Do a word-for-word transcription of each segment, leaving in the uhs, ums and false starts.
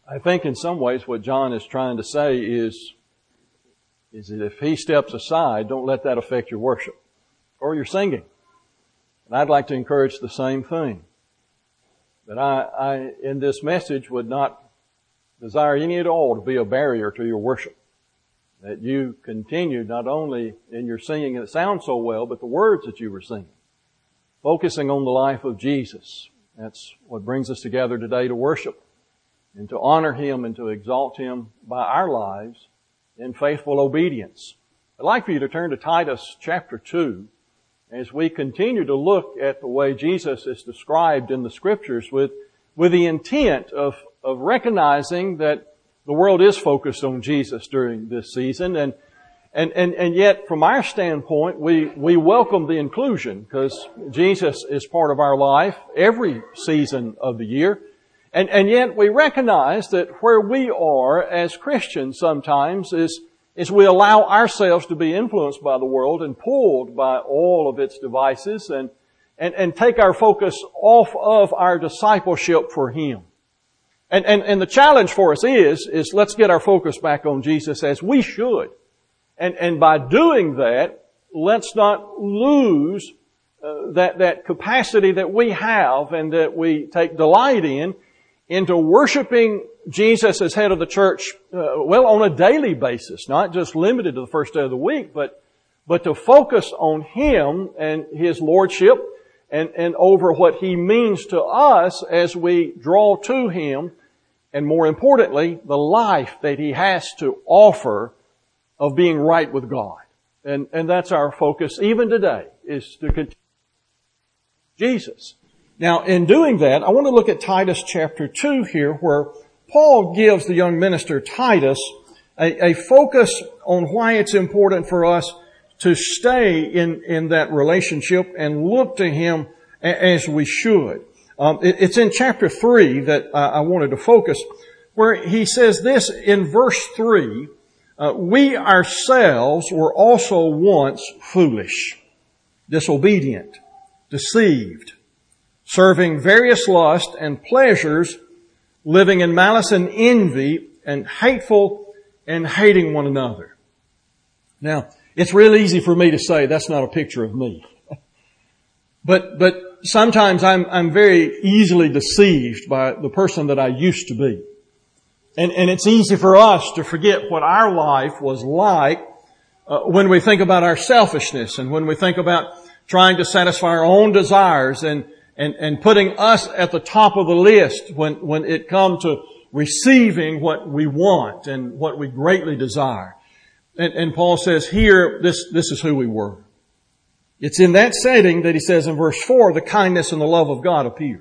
I think in some ways what John is trying to say is, is that if he steps aside, don't let that affect your worship or your singing. And I'd like to encourage the same thing. That I, I, in this message, would not desire any at all to be a barrier to your worship. That you continue not only in your singing, and it sounds so well, but the words that you were singing. Focusing on the life of Jesus. That's what brings us together today to worship and to honor Him and to exalt Him by our lives in faithful obedience. I'd like for you to turn to Titus chapter two as we continue to look at the way Jesus is described in the Scriptures with, with the intent of, of recognizing that the world is focused on Jesus during this season, and and and, and yet from our standpoint we, we welcome the inclusion because Jesus is part of our life every season of the year. And, and yet we recognize that where we are as Christians sometimes is, is we allow ourselves to be influenced by the world and pulled by all of its devices and, and, and take our focus off of our discipleship for Him. And, and, and the challenge for us is, is let's get our focus back on Jesus as we should. And, and by doing that, let's not lose uh, that, that capacity that we have and that we take delight in into worshiping Jesus as head of the church, uh, well, on a daily basis, not just limited to the first day of the week, but, but to focus on Him and His lordship and, and over what He means to us as we draw to Him, and more importantly, the life that He has to offer of being right with God. And, and that's our focus even today, is to continue Jesus. Now, in doing that, I want to look at Titus chapter two here, where Paul gives the young minister Titus a, a focus on why it's important for us to stay in, in that relationship and look to Him as we should. Um, it, it's in chapter three that I, I wanted to focus, where he says this in verse three, uh, we ourselves were also once foolish, disobedient, deceived, serving various lusts and pleasures, living in malice and envy, and hateful and hating one another. Now, it's real easy for me to say that's not a picture of me. But, but sometimes I'm, I'm very easily deceived by the person that I used to be. And, and it's easy for us to forget what our life was like uh, when we think about our selfishness and when we think about trying to satisfy our own desires and And, and putting us at the top of the list when, when it comes to receiving what we want and what we greatly desire. And, and Paul says here, this, this is who we were. It's in that setting that he says in verse four, the kindness and the love of God appeared.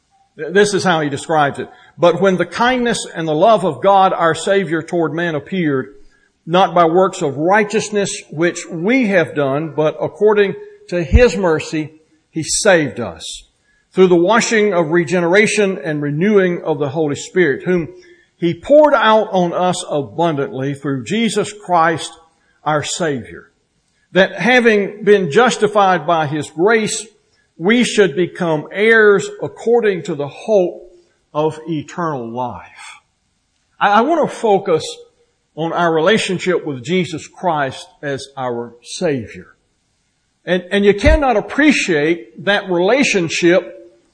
This is how he describes it. But when the kindness and the love of God, our Savior toward man appeared, not by works of righteousness which we have done, but according to His mercy, He saved us through the washing of regeneration and renewing of the Holy Spirit, whom He poured out on us abundantly through Jesus Christ our Savior, that having been justified by His grace, we should become heirs according to the hope of eternal life. I, I want to focus on our relationship with Jesus Christ as our Savior. And, and you cannot appreciate that relationship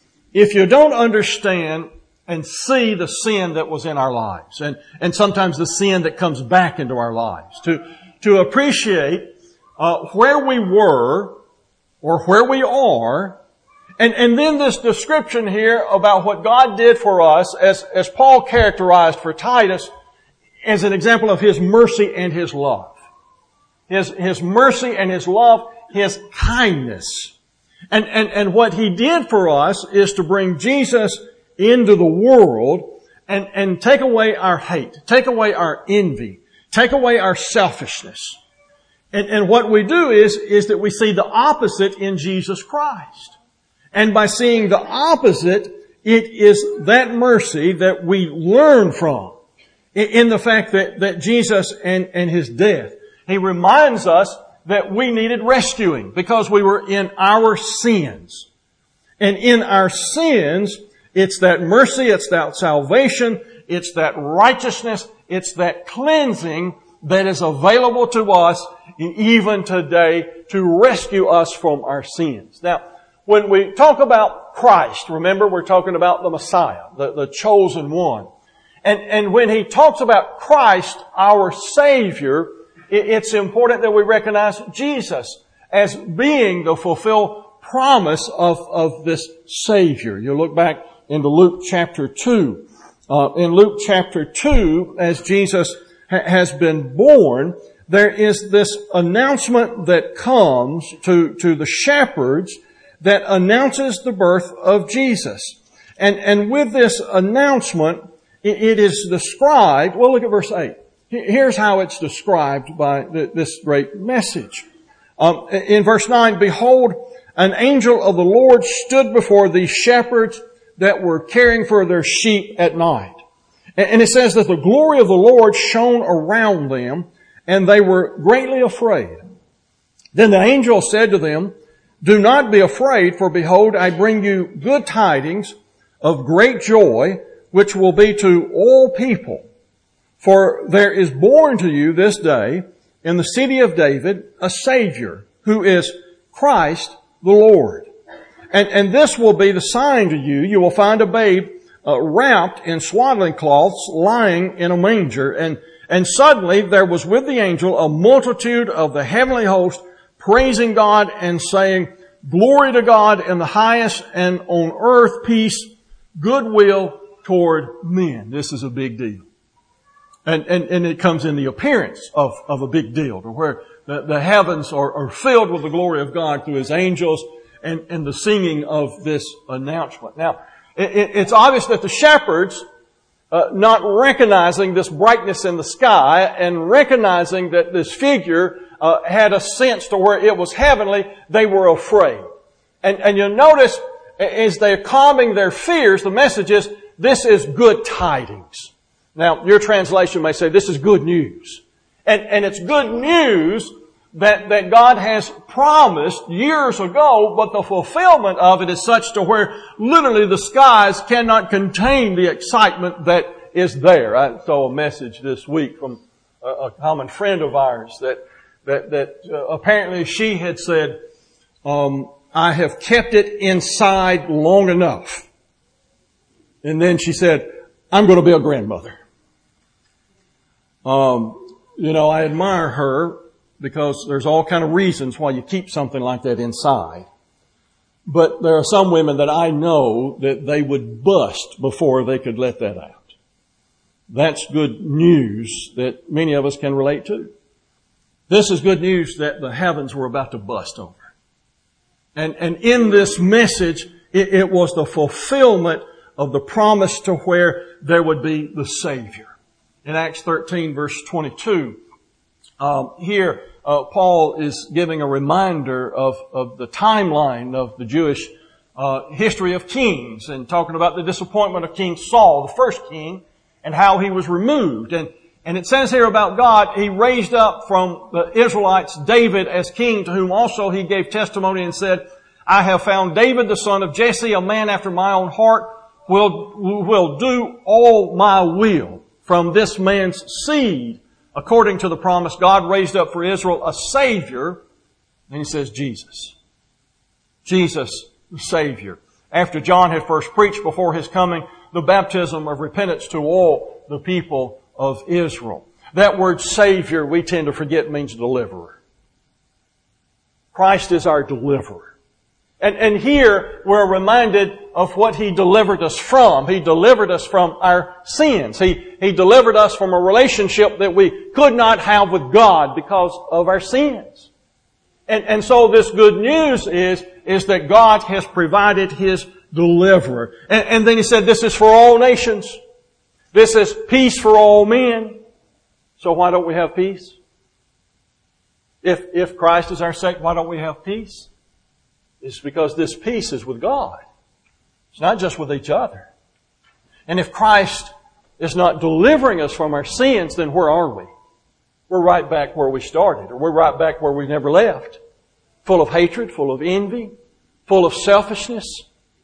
if you don't understand and see the sin that was in our lives, and, and sometimes the sin that comes back into our lives. To, to appreciate uh, where we were or where we are, and, and then this description here about what God did for us, as, as Paul characterized for Titus, as an example of His mercy and His love. His, His mercy and His love, His kindness. And, and, and what He did for us is to bring Jesus into the world and, and take away our hate, take away our envy, take away our selfishness. And, and what we do is, is that we see the opposite in Jesus Christ. And by seeing the opposite, it is that mercy that we learn from in, in the fact that, that Jesus and, and His death, He reminds us that we needed rescuing because we were in our sins. And in our sins, It's that mercy, it's that salvation, it's that righteousness, it's that cleansing that is available to us even today to rescue us from our sins. Now, when we talk about Christ, remember we're talking about the Messiah, the, the chosen one. And, and when he talks about Christ, our Savior, it, it's important that we recognize Jesus as being the fulfilled promise of, of this Savior. You look back into Luke chapter two. Uh, in Luke chapter two, as Jesus ha- has been born, there is this announcement that comes to, to the shepherds that announces the birth of Jesus. And, and with this announcement, it, it is described, well, look at verse eight. Here's how it's described by the, this great message. Um, in verse nine, behold, an angel of the Lord stood before these shepherds that were caring for their sheep at night. And it says that the glory of the Lord shone around them, and they were greatly afraid. Then the angel said to them, do not be afraid, for behold, I bring you good tidings of great joy, which will be to all people. For there is born to you this day in the city of David a Savior, who is Christ the Lord. And, and this will be the sign to you. You will find a babe uh, wrapped in swaddling cloths, lying in a manger. And, and suddenly there was with the angel a multitude of the heavenly host, praising God and saying, glory to God in the highest, and on earth peace, goodwill toward men. This is a big deal. And, and, and it comes in the appearance of, of a big deal, to where the, the heavens are, are filled with the glory of God through His angels and, and the singing of this announcement. Now, it, it's obvious that the shepherds, uh, not recognizing this brightness in the sky and recognizing that this figure uh, had a sense to where it was heavenly, they were afraid. And, and you'll notice as they're calming their fears, the message is, this is good tidings. Now, your translation may say, this is good news. And, and it's good news that, that God has promised years ago, but the fulfillment of it is such to where literally the skies cannot contain the excitement that is there. I saw a message this week from a, a common friend of ours that, that, that uh, apparently she had said, um, I have kept it inside long enough. And then she said, I'm going to be a grandmother. Um, you know, I admire her because there's all kind of reasons why you keep something like that inside. But there are some women that I know that they would bust before they could let that out. That's good news that many of us can relate to. This is good news that the heavens were about to bust over. And, and in this message, it, it was the fulfillment of the promise to where there would be the Savior. In Acts thirteen, verse twenty-two, um, here uh, Paul is giving a reminder of, of the timeline of the Jewish uh, history of kings, and talking about the disappointment of King Saul, the first king, and how he was removed. And, and it says here about God, He raised up from the Israelites David as king, to whom also He gave testimony and said, I have found David the son of Jesse, a man after my own heart, will, will do all my will. From this man's seed, according to the promise, God raised up for Israel a Savior. And He says Jesus. Jesus, the Savior. After John had first preached before His coming, the baptism of repentance to all the people of Israel. That word Savior, we tend to forget, means deliverer. Christ is our deliverer. And, and here we're reminded of what He delivered us from. He delivered us from our sins. He, He delivered us from a relationship that we could not have with God because of our sins. And, and so this good news is, is that God has provided His deliverer. And, and then He said, this is for all nations. This is peace for all men. So why don't we have peace? If, if Christ is our sake, why don't we have peace? It's because this peace is with God. It's not just with each other. And if Christ is not delivering us from our sins, then where are we? We're right back where we started, or we're right back where we never left. Full of hatred, full of envy, full of selfishness.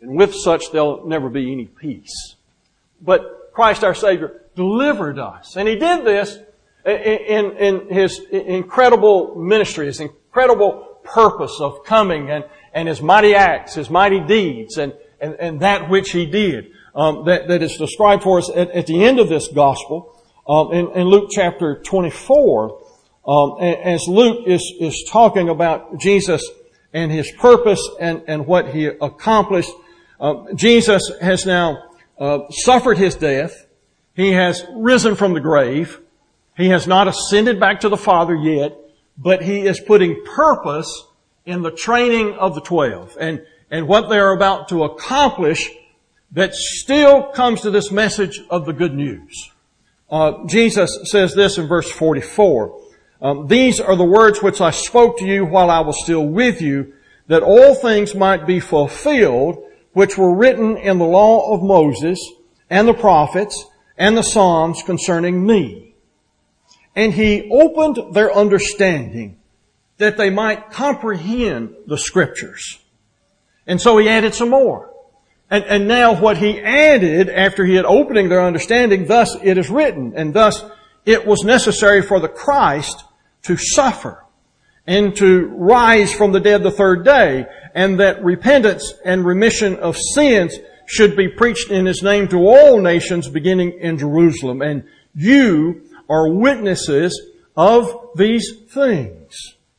And with such there'll never be any peace. But Christ our Savior delivered us. And He did this in, in His incredible ministry, His incredible purpose of coming and, and His mighty acts, His mighty deeds, and, and, and that which He did. Um, that, that is described for us at, at the end of this gospel, um, in, in Luke chapter twenty-four, um, as Luke is, is talking about Jesus and His purpose and, and what He accomplished. Uh, Jesus has now uh, suffered His death. He has risen from the grave. He has not ascended back to the Father yet, but He is putting purpose in the training of the twelve and, and what they are about to accomplish that still comes to this message of the good news. Uh, Jesus says this in verse forty-four. Um, These are the words which I spoke to you while I was still with you, that all things might be fulfilled, which were written in the law of Moses and the prophets and the Psalms concerning me. And He opened their understanding that they might comprehend the Scriptures. And so He added some more. And, and now what He added after He had opening their understanding, thus it is written, and thus it was necessary for the Christ to suffer and to rise from the dead the third day, and that repentance and remission of sins should be preached in His name to all nations beginning in Jerusalem. And you are witnesses of these things.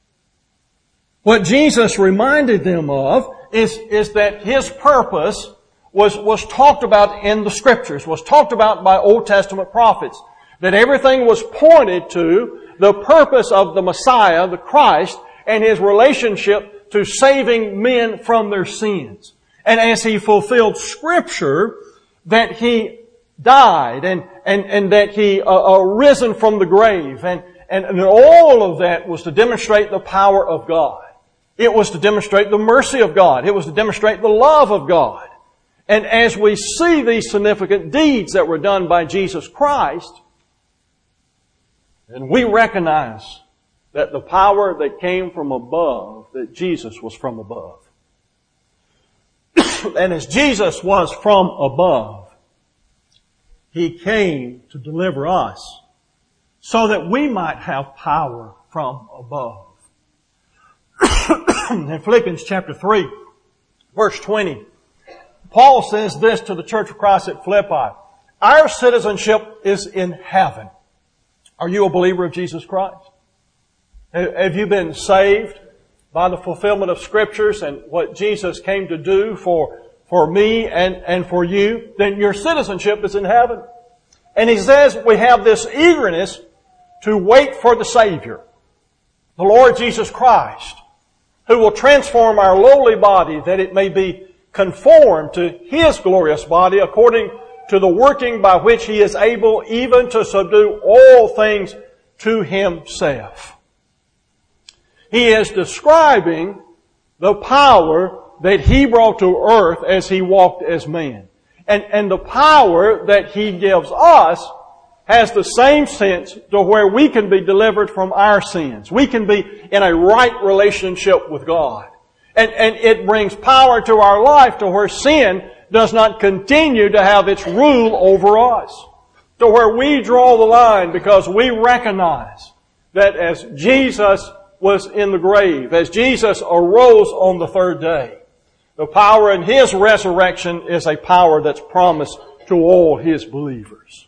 What Jesus reminded them of is, is that His purpose was, was talked about in the Scriptures, was talked about by Old Testament prophets. That everything was pointed to the purpose of the Messiah, the Christ, and His relationship to saving men from their sins. And as He fulfilled Scripture, that He died and, and, and that He uh, uh, risen from the grave. And, and, and all of that was to demonstrate the power of God. It was to demonstrate the mercy of God. It was to demonstrate the love of God. And as we see these significant deeds that were done by Jesus Christ, and we recognize that the power that came from above, that Jesus was from above. And as Jesus was from above, He came to deliver us so that we might have power from above. In Philippians chapter three, verse twenty, Paul says this to the Church of Christ at Philippi. Our citizenship is in heaven. Are you a believer of Jesus Christ? Have you been saved by the fulfillment of Scriptures and what Jesus came to do for, for me and, and for you? Then your citizenship is in heaven. And he says we have this eagerness to wait for the Savior, the Lord Jesus Christ, who will transform our lowly body that it may be conformed to His glorious body according to the working by which He is able even to subdue all things to Himself. He is describing the power that He brought to earth as He walked as man. And, and the power that He gives us has the same sense to where we can be delivered from our sins. We can be in a right relationship with God. And, and it brings power to our life to where sin does not continue to have its rule over us. To where we draw the line because we recognize that as Jesus was in the grave, as Jesus arose on the third day, the power in His resurrection is a power that's promised to all His believers.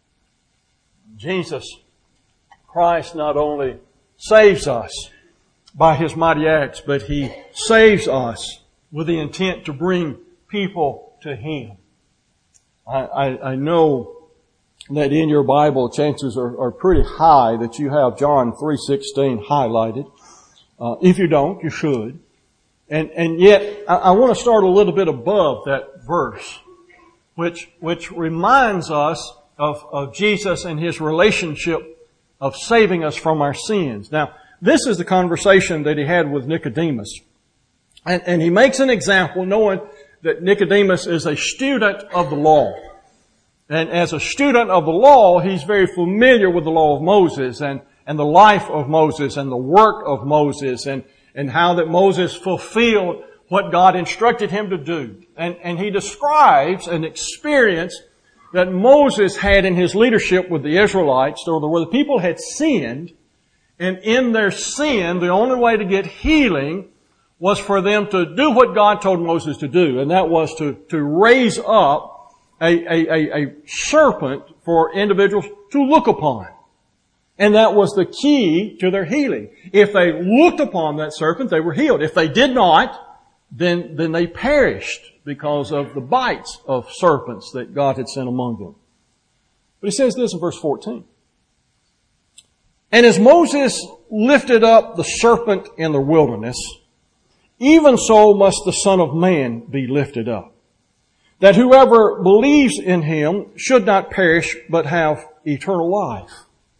Jesus Christ not only saves us by His mighty acts, but He saves us with the intent to bring people to Him. I, I, I know that in your Bible, chances are, are pretty high that you have John three sixteen highlighted. Uh, if you don't, you should. And, and yet, I, I want to start a little bit above that verse, which, which reminds us of, of Jesus and His relationship of saving us from our sins. Now, this is the conversation that He had with Nicodemus. And, and He makes an example knowing that Nicodemus is a student of the law. And as a student of the law, he's very familiar with the law of Moses and, and the life of Moses and the work of Moses and, and how that Moses fulfilled what God instructed him to do. And, and he describes an experience that Moses had in his leadership with the Israelites, where the people had sinned, and in their sin, the only way to get healing was for them to do what God told Moses to do, and that was to, to raise up a, a, a, a serpent for individuals to look upon. And that was the key to their healing. If they looked upon that serpent, they were healed. If they did not, then, then they perished because of the bites of serpents that God had sent among them. But he says this in verse fourteen. And as Moses lifted up the serpent in the wilderness, even so must the Son of Man be lifted up, that whoever believes in him should not perish, but have eternal life.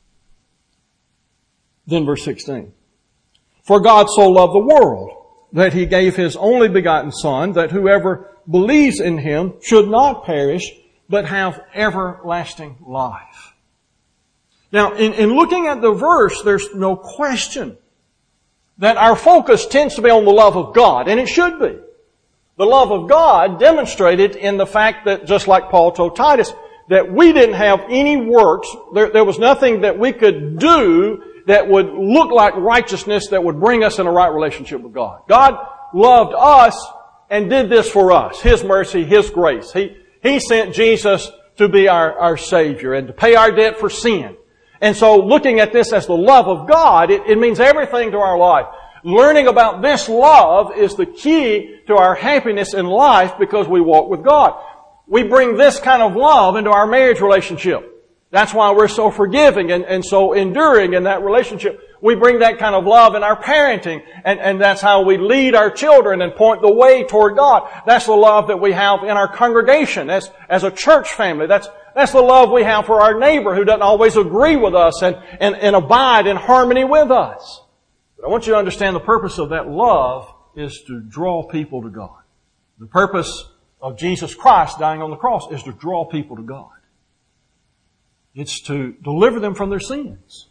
Then verse sixteen. For God so loved the world, that he gave his only begotten Son, that whoever believes in him should not perish, but have everlasting life. Now, in, in looking at the verse, there's no question that our focus tends to be on the love of God, and it should be. The love of God demonstrated in the fact that, just like Paul told Titus, that we didn't have any works, there, there was nothing that we could do that would look like righteousness that would bring us in a right relationship with God. God loved us and did this for us. His mercy, His grace. He, He sent Jesus to be our, our Savior and to pay our debt for sin. And so looking at this as the love of God, it, it means everything to our life. Learning about this love is the key to our happiness in life because we walk with God. We bring this kind of love into our marriage relationship. That's why we're so forgiving and, and so enduring in that relationship. We bring that kind of love in our parenting, and, and that's how we lead our children and point the way toward God. That's the love that we have in our congregation as, as a church family. That's, that's the love we have for our neighbor who doesn't always agree with us and, and, and abide in harmony with us. But I want you to understand the purpose of that love is to draw people to God. The purpose of Jesus Christ dying on the cross is to draw people to God. It's to deliver them from their sins.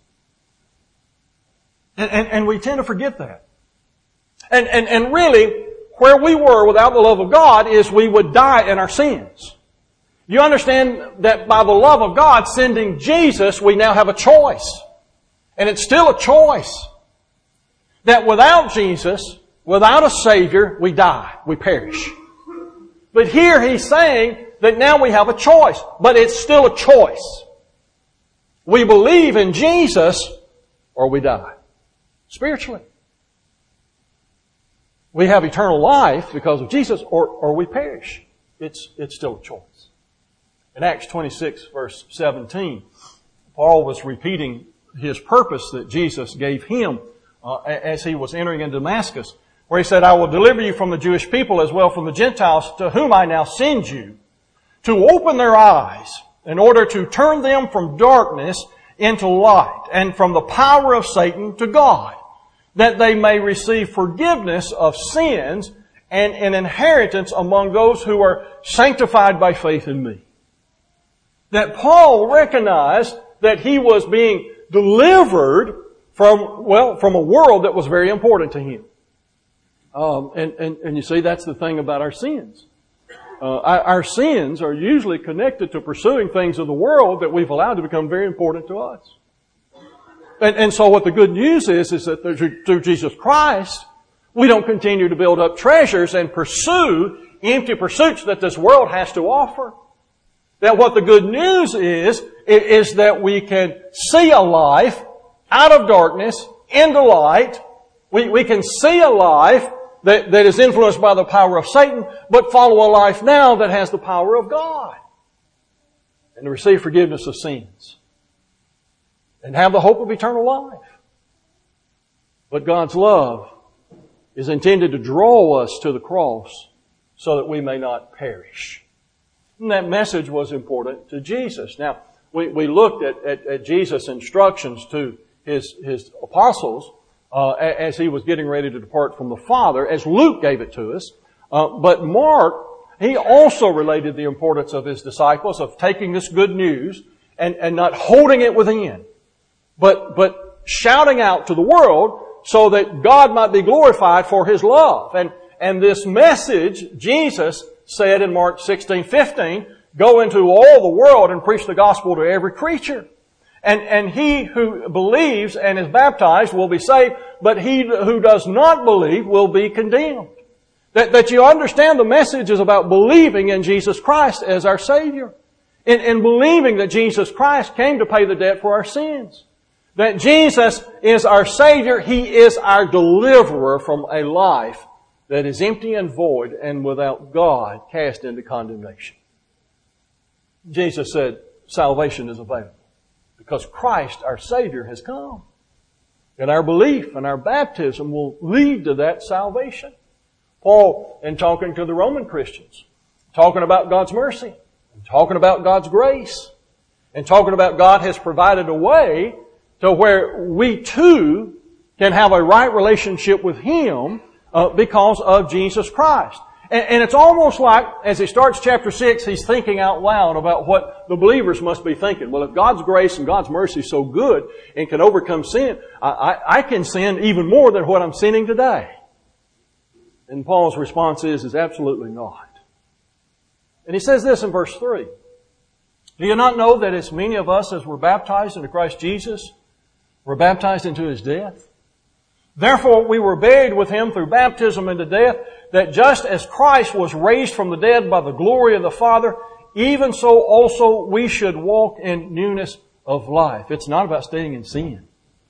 And, and, and we tend to forget that. And, and, and really, where we were without the love of God is we would die in our sins. You understand that by the love of God sending Jesus, we now have a choice. And it's still a choice. That without Jesus, without a Savior, we die. We perish. But here He's saying that now we have a choice. But it's still a choice. We believe in Jesus or we die. Spiritually. We have eternal life because of Jesus or, or we perish. It's, it's still a choice. In Acts twenty-six verse seventeen, Paul was repeating his purpose that Jesus gave him uh, as he was entering into Damascus, where he said, I will deliver you from the Jewish people as well from the Gentiles to whom I now send you, to open their eyes in order to turn them from darkness into light and from the power of Satan to God, that they may receive forgiveness of sins and an inheritance among those who are sanctified by faith in me. That Paul recognized that he was being delivered from, well, from a world that was very important to him. Um, and, and, and you see, that's the thing about our sins. Uh, our, our sins are usually connected to pursuing things of the world that we've allowed to become very important to us. And, and so what the good news is, is that through Jesus Christ, we don't continue to build up treasures and pursue empty pursuits that this world has to offer. That what the good news is, is that we can see a life out of darkness into light. We, we can see a life that, that is influenced by the power of Satan, but follow a life now that has the power of God. And to receive forgiveness of sins. And have the hope of eternal life. But God's love is intended to draw us to the cross so that we may not perish. And that message was important to Jesus. Now, we, we looked at, at, at Jesus' instructions to his, his apostles uh, as he was getting ready to depart from the Father, as Luke gave it to us. Uh, but Mark, he also related the importance of his disciples of taking this good news and, and not holding it within, but, but shouting out to the world so that God might be glorified for His love. And, And this message, Jesus said in Mark sixteen fifteen, go into all the world and preach the gospel to every creature. And, and he who believes and is baptized will be saved, but he who does not believe will be condemned. That, that you understand the message is about believing in Jesus Christ as our Savior. In, in believing that Jesus Christ came to pay the debt for our sins. That Jesus is our Savior. He is our deliverer from a life that is empty and void and without God cast into condemnation. Jesus said salvation is available because Christ, our Savior, has come. And our belief and our baptism will lead to that salvation. Paul, in talking to the Roman Christians, talking about God's mercy, and talking about God's grace, and talking about God has provided a way to where we too can have a right relationship with Him uh, because of Jesus Christ. And, and it's almost like, as he starts chapter six, he's thinking out loud about what the believers must be thinking. Well, if God's grace and God's mercy is so good and can overcome sin, I, I, I can sin even more than what I'm sinning today. And Paul's response is, is absolutely not. And he says this in verse three. Do you not know that as many of us as were baptized into Christ Jesus were baptized into His death? Therefore we were buried with Him through baptism into death, that just as Christ was raised from the dead by the glory of the Father, even so also we should walk in newness of life. It's not about staying in sin.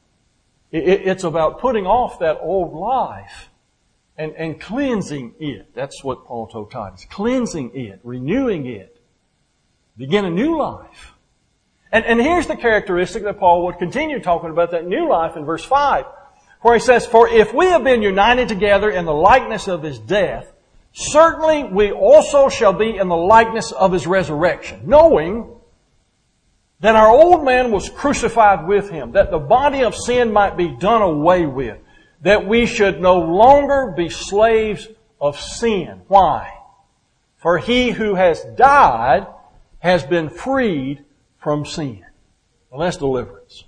It's about putting off that old life and, and cleansing it. That's what Paul told Titus. Cleansing it, renewing it. Begin a new life. And, and here's the characteristic that Paul would continue talking about that new life in verse five. Where he says, for if we have been united together in the likeness of His death, certainly we also shall be in the likeness of His resurrection, knowing that our old man was crucified with Him, that the body of sin might be done away with, that we should no longer be slaves of sin. Why? For he who has died has been freed from sin. Well, that's deliverance.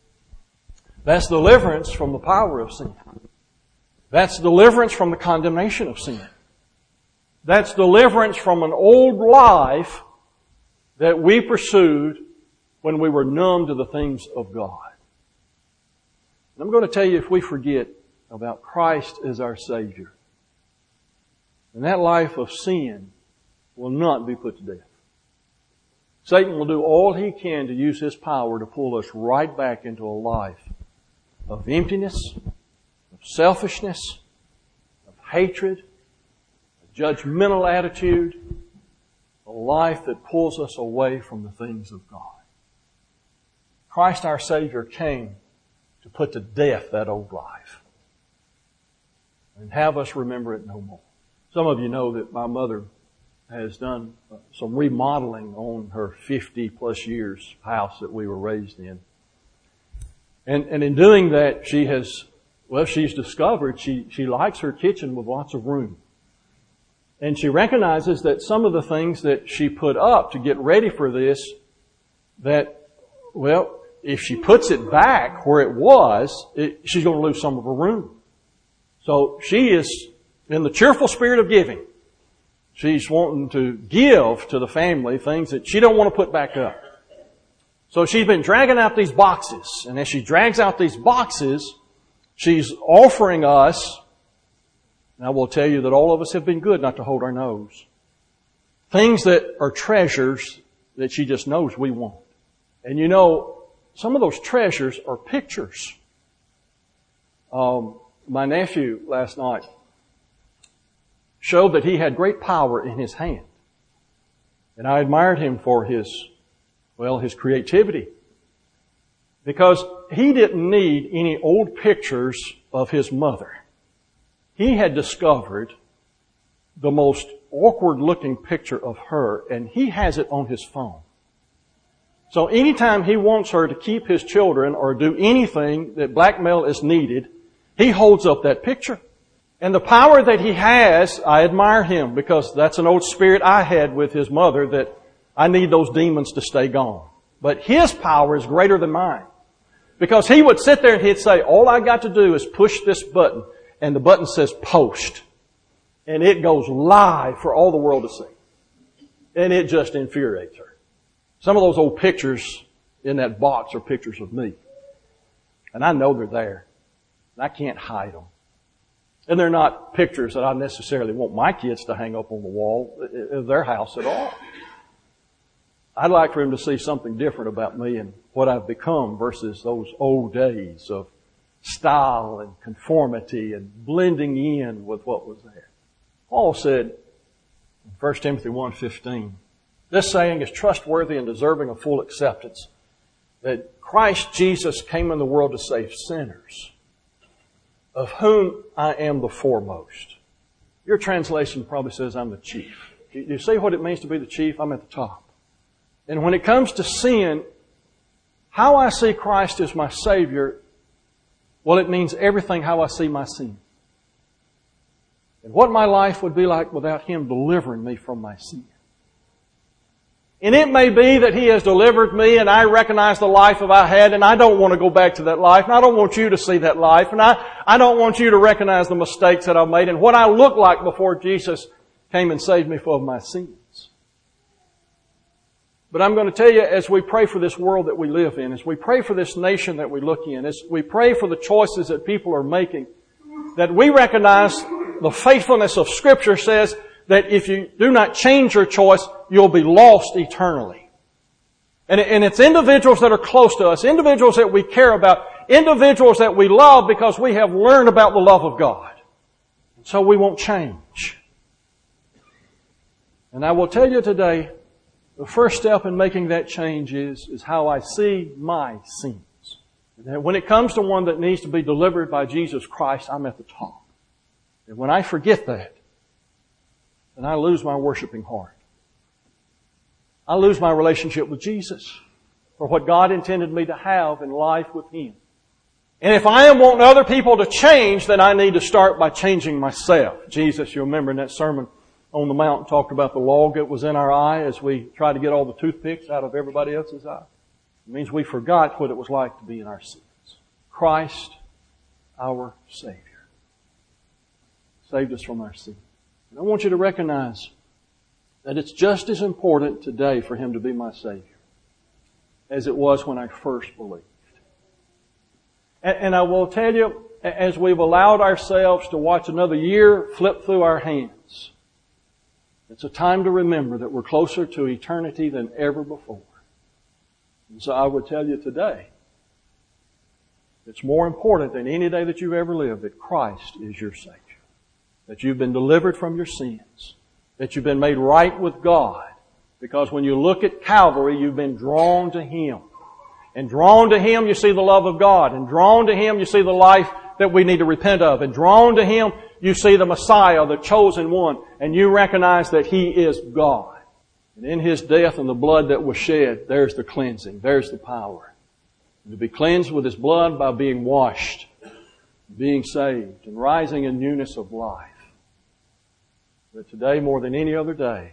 That's deliverance from the power of sin. That's deliverance from the condemnation of sin. That's deliverance from an old life that we pursued when we were numb to the things of God. And I'm going to tell you, if we forget about Christ as our Savior, then that life of sin will not be put to death. Satan will do all he can to use his power to pull us right back into a life of emptiness, of selfishness, of hatred, a judgmental attitude, a life that pulls us away from the things of God. Christ our Savior came to put to death that old life and have us remember it no more. Some of you know that my mother has done some remodeling on her fifty plus years house that we were raised in. And, and in doing that, she has, well, she's discovered she, she likes her kitchen with lots of room. And she recognizes that some of the things that she put up to get ready for this, that, well, if she puts it back where it was, it, she's going to lose some of her room. So she is in the cheerful spirit of giving. She's wanting to give to the family things that she don't want to put back up. So she's been dragging out these boxes. And as she drags out these boxes, she's offering us, and I will tell you that all of us have been good not to hold our nose, things that are treasures that she just knows we want. And you know, some of those treasures are pictures. Um, my nephew last night showed that he had great power in his hand. And I admired him for his Well, his creativity. Because he didn't need any old pictures of his mother. He had discovered the most awkward looking picture of her, and he has it on his phone. So anytime he wants her to keep his children or do anything that blackmail is needed, he holds up that picture. And the power that he has, I admire him because that's an old spirit I had with his mother that I need those demons to stay gone. But his power is greater than mine. Because he would sit there and he'd say, all I got to do is push this button. And the button says post. And it goes live for all the world to see. And it just infuriates her. Some of those old pictures in that box are pictures of me. And I know they're there. And I can't hide them. And they're not pictures that I necessarily want my kids to hang up on the wall of their house at all. I'd like for them to see something different about me and what I've become versus those old days of style and conformity and blending in with what was there. Paul said in First Timothy one fifteen, this saying is trustworthy and deserving of full acceptance, that Christ Jesus came in the world to save sinners, of whom I am the foremost. Your translation probably says I'm the chief. You see what it means to be the chief? I'm at the top. And when it comes to sin, how I see Christ as my Savior, well, it means everything how I see my sin. And what my life would be like without Him delivering me from my sin. And it may be that He has delivered me and I recognize the life that I had and I don't want to go back to that life and I don't want you to see that life and I, I don't want you to recognize the mistakes that I've made and what I looked like before Jesus came and saved me from my sins. But I'm going to tell you, as we pray for this world that we live in, as we pray for this nation that we look in, as we pray for the choices that people are making, that we recognize the faithfulness of Scripture says that if you do not change your choice, you'll be lost eternally. And, and it's individuals that are close to us, individuals that we care about, individuals that we love because we have learned about the love of God. So we won't change. And I will tell you today, the first step in making that change is, is how I see my sins. And when it comes to one that needs to be delivered by Jesus Christ, I'm at the top. And when I forget that, then I lose my worshiping heart. I lose my relationship with Jesus for what God intended me to have in life with Him. And if I am wanting other people to change, then I need to start by changing myself. Jesus, you remember in that sermon on the mountain, talked about the log that was in our eye as we tried to get all the toothpicks out of everybody else's eye. It means we forgot what it was like to be in our sins. Christ, our Savior, saved us from our sin. And I want you to recognize that it's just as important today for Him to be my Savior as it was when I first believed. And, and I will tell you, as we've allowed ourselves to watch another year flip through our hands, it's a time to remember that we're closer to eternity than ever before. And so I would tell you today, it's more important than any day that you've ever lived that Christ is your Savior. That you've been delivered from your sins. That you've been made right with God. Because when you look at Calvary, you've been drawn to Him. And drawn to Him, you see the love of God. And drawn to Him, you see the life that we need to repent of. And drawn to Him, you see the Messiah, the chosen one, and you recognize that He is God. And in His death and the blood that was shed, there's the cleansing, there's the power. And to be cleansed with His blood by being washed, being saved, and rising in newness of life. But today, more than any other day,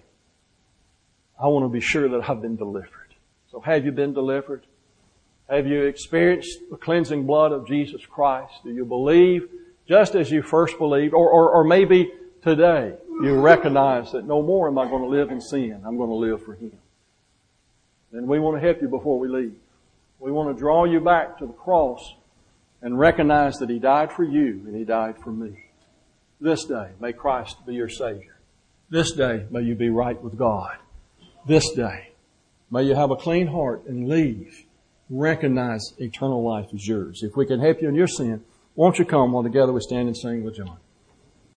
I want to be sure that I've been delivered. So have you been delivered? Have you experienced the cleansing blood of Jesus Christ? Do you believe just as you first believed? Or, or, or maybe today you recognize that no more am I going to live in sin. I'm going to live for Him. Then we want to help you before we leave. We want to draw you back to the cross and recognize that He died for you and He died for me. This day, may Christ be your Savior. This day, may you be right with God. This day, may you have a clean heart and leave. Recognize eternal life is yours. If we can help you in your sin, won't you come while together we stand and sing with John?